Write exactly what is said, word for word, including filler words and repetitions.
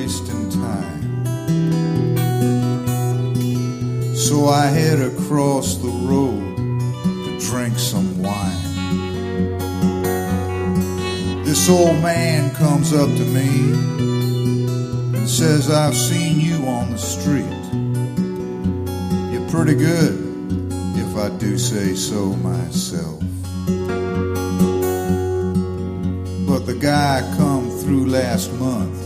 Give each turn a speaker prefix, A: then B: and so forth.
A: wasting time. So I head across the road to drink some wine. This old man comes up to me and says, I've seen you on the street. You're pretty good, if I do say so myself. But the guy come through last month